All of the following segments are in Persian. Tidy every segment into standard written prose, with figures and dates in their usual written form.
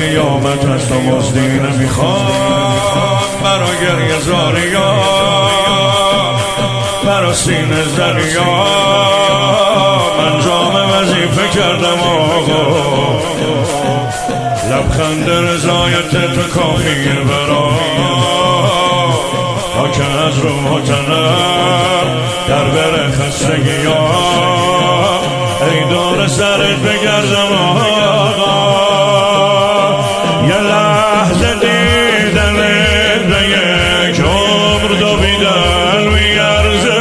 قیامت از تو مزدی نمیخواد. برا گریه زاریا برا سینه زنیا انجام وظیفه کردم آقا. لبخند رضایت تو کافیه برا تا که از روح و تنم در بره خستگی ها ای دور سرت بگردم آقا. یه لحظه دیدنت به یک عمر دویدن میارزه.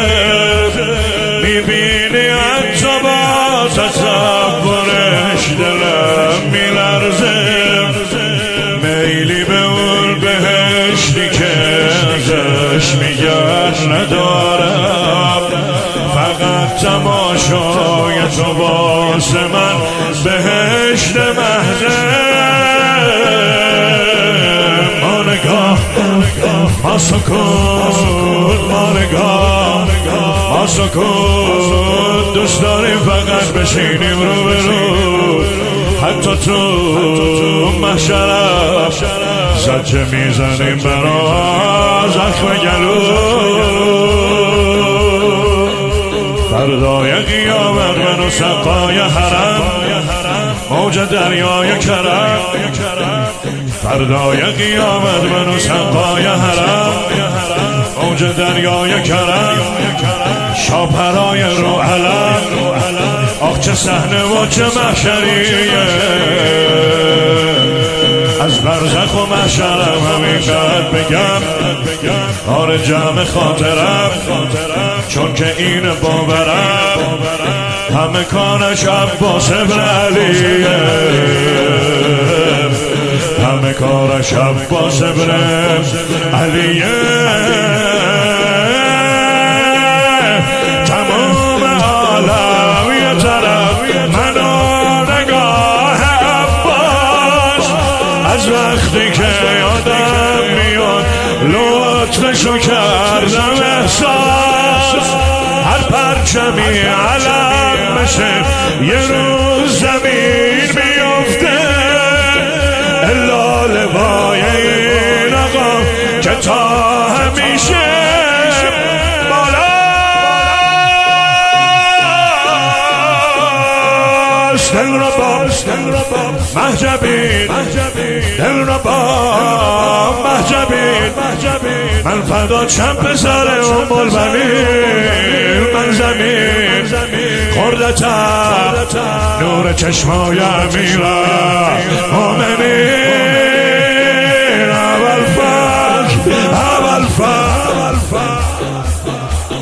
میبینی حتی با تصورش دلم میلرزه. میلی به اون بهشتی که ازش میگن ندارم. فقط تماشای تو واسه من بهشت محضه. ما نگاه ما سکوت ما نگاه ما سکوت دوست داریم فقط بشینیم رو به رو. حتی تو محشرم زجه میزنیم برا زخم گلو. فردای قیامت من و سقای حرم موج دریای کرم. فردای قیامت من و سقای حرم موج دریای کرم. شاپرای رو علم آخ چه صحنه و چه محشریه. از برزخ و محشرم همینقدر بگم کار جمع خاطرم. چون که این باورم همه کارش عباس ابن علیه. همه کارش عباس ابن علیه. تمام عالم یه طرف منو نگاه عباس. از وقتی که یادم میاد لطفشو کردم احساس. هر پرچمی علم بشه یه روز زمین بیفته. الا لوای این آقا که تا همیشه بالاست. دل را با محجبین دل را با محجبین. من فدا چم پسر ام البنین. من زمین خوردتم نور چشمای امیرم مومنین. اول فجر